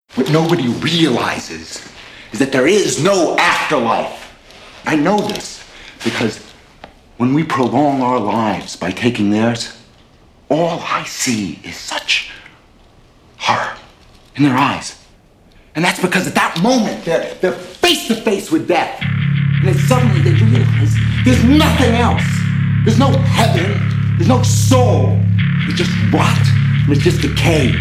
What nobody realizes is that there is no afterlife. I know this because when we prolong our lives by taking theirs, all I see is such horror in their eyes. And that's because at that moment, they're face to face with death. And then suddenly they realize there's nothing else. There's no heaven, there's no soul. It's just rot, and it's just decay.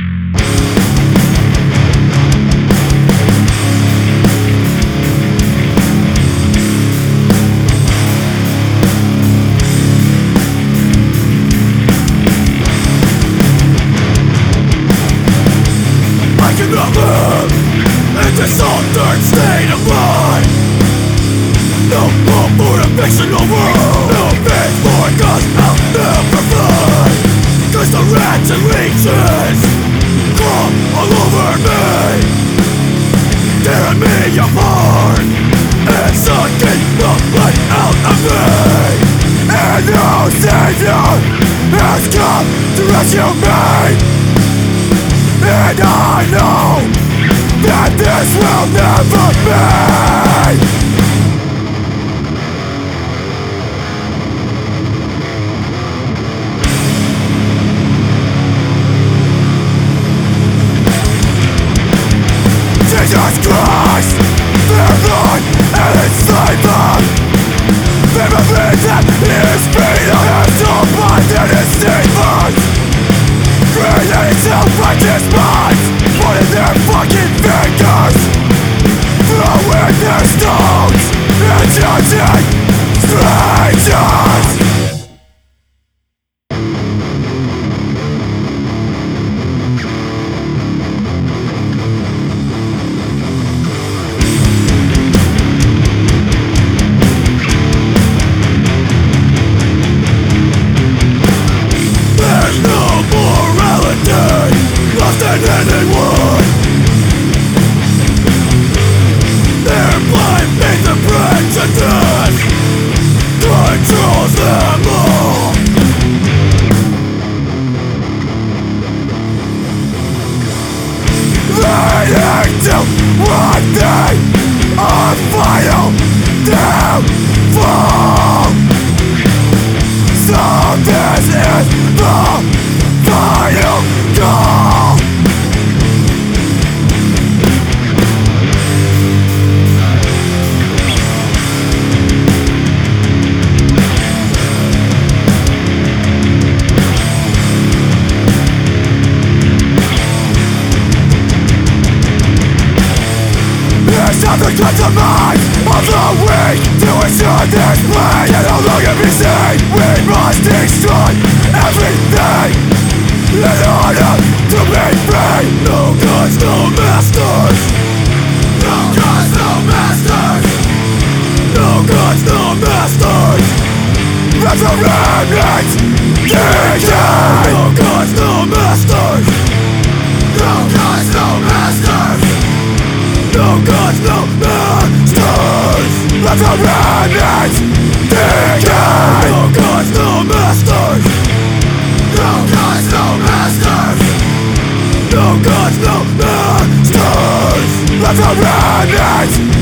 I cannot live in this altered state of mind. No hope for a fictional world. No faith for a cause I'll never find. Cause the rats and leeches crawl all over me, tearing me apart and sucking the life out of me. And no savior has come to rescue me. And I know that this will never be. Jesus Christ, their Lord and its Savior. They believe that His freedom has all blind and His demons, creating self-righteous minds, pointing their fucking fingers, throwing their stones and judging strangers. There's no morality lost in anyone. Their blind faith and prejudice controls them all. Leading to one day a final downfall. So this is the final call. There's nothing to the mind of the weak to ensure this play and no longer be seen. We must destroy everything in order to be free. No gods, no masters. No gods, no masters. No gods, no masters. That's a remnant decay. No gods, no masters. No gods, no masters. No gods, no masters. That's a remnant decay. No gods, no masters. No gods, no masters. No gods, no masters. That's a remnant